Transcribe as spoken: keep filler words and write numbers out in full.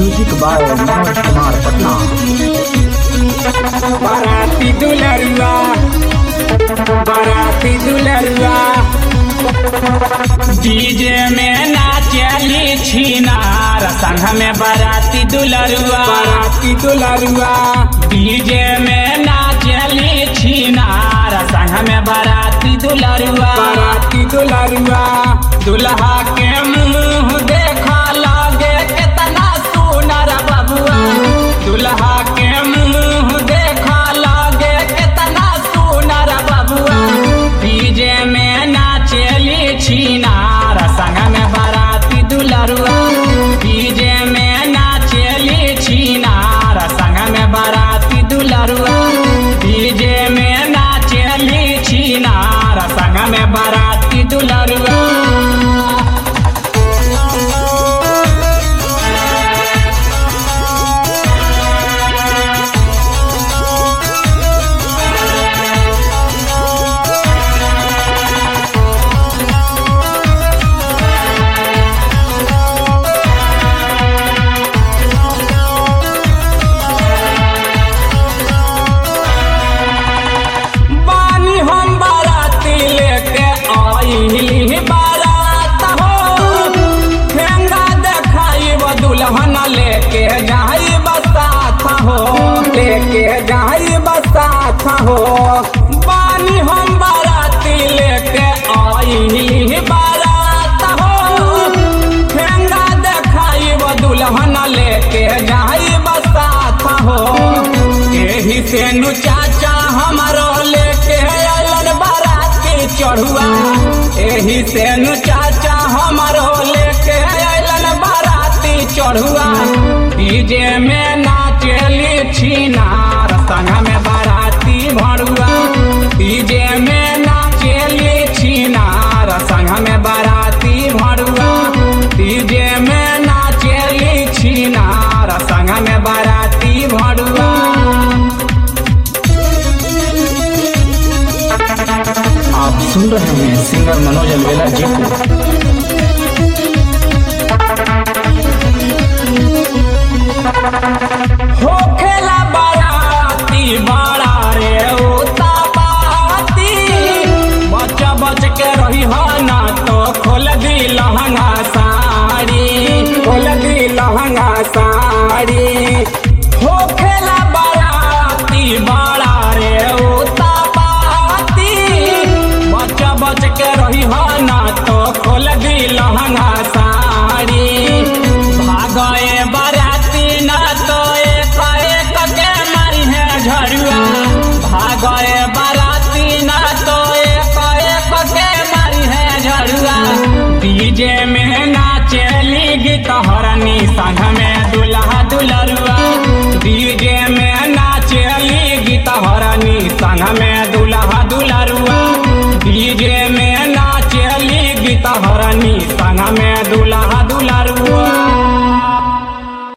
Music by Manoj Kumar Patna. बाराती दुलरुआ बाराती दुलरुआ डीजे में नाचली छिनार संग में बाराती दुलरुआ बाराती दुलरुआ डीजे में नाचली छिनार संग में बाराती दुलरुआ बाराती दुलरुआ दुल्हा के मुंह देखा लागे कितना सुनर बबुआ दुल्हा के मुंह देखा लागे कितना सुनर बबुआ डीजे में नाचली छिनार संग में बाराती दुलरुआ डीजे में नाचली छिनार संग में बाराती दुलरुआ डीजे में नाचली छिनार संग में बाराती दुलरुआ। लेके जाई बसात हो लेके जाई बसात हो बानी हम बाराती लेके आई बारात हो ठेंगा देखाई वो दुल्हन लेके जाई बसात हो यही से नु चाचा हमारो लेके आलन बाराती चढ़ुआ यही से नु चाचा हमारो लेके आलन बाराती चढ़ुआ डीजे में नाचली छिनार संग में बाराती भरुआ डीजे में नाचली छिनार संग में बाराती भरुआ डीजे में नाचली छिनार संग में बाराती भरुआ। आप सुन रहे हैं सिंगर मनोज अलवेला जी को। हो खेला बाराती बड़ा रे उता बाती बच बच के रही हो ना तो खोल दी लहंगा साड़ी खोल दी लहंगा साड़ी हो खेला बाराती बड़ा रे उता बाती बच बच के रही हो ना तो खोल दी लहंगा साड़ी भागए बाराती ना तो एक एक के मारी है झड़ुआ भागए बाराती ना तो एक एक के मारी है झड़ुआ डीजे में नाचली गीत हरनी संग में दुल्हा दुलरुआ डीजे में नाचली गीत हरनी संग में दुल्हा